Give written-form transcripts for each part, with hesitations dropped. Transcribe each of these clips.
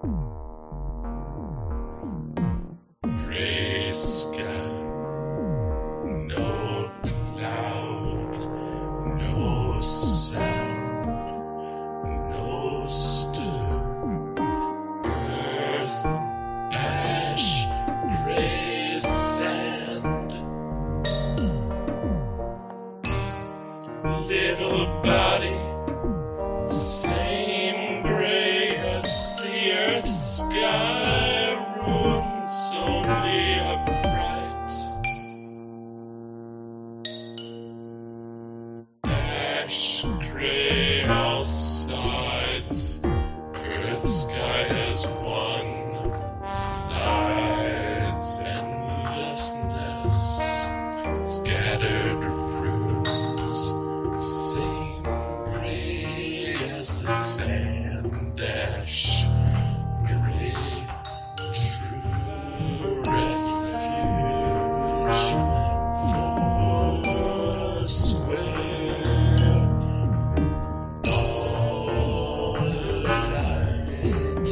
Gray sky, no cloud, no sound, no stir. Earth, ash, gray sand. Little body, same gray as the earth sky. Rooms only upright. Ash gray all sides. Earth sky has one. Sides endlessness. Scattered fruits. Same gray as the sand. Ash gray. True refuge. Foursquare. All light.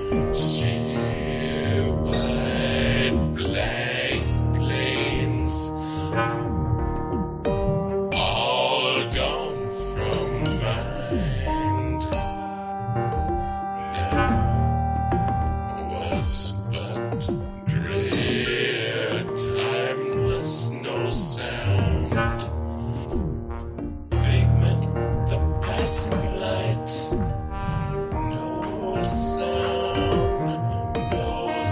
Sheer white blank plains. All gone from mind. Now was but gray, timeless, no sound. Figment, the passing light. No sound, no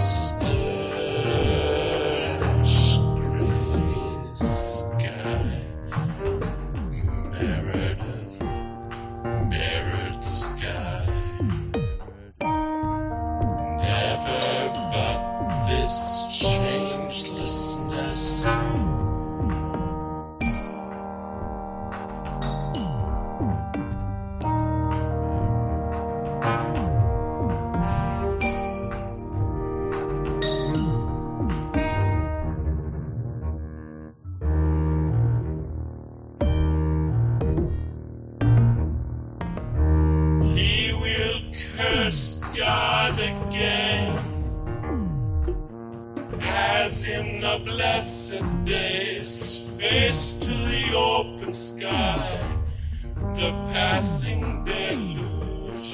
stir. Ash gray sky. Meredith, mirrored sky. Never but this changelessness. He will curse God again, as in the blessed days, face to the open sky, the passing deluge.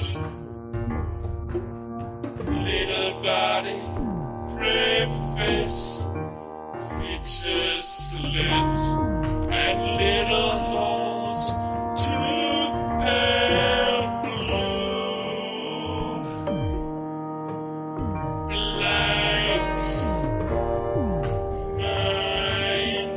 Little body, brave face, features slits, and little holes, too pale blue. Blank mind.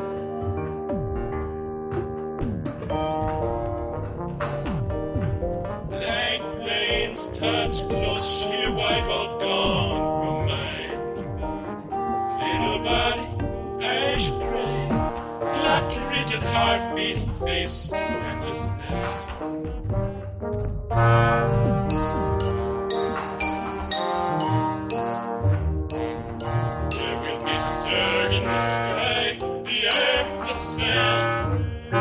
Blank lanes touch close, sheer white, all gone from mind. Little body, ash gray, flat, rigid, heart beating face to endlessness. There will be stir in the sky, the earth, the sand.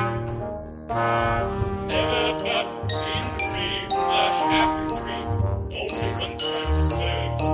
Never but in dream, a happy dream, only one time to serve.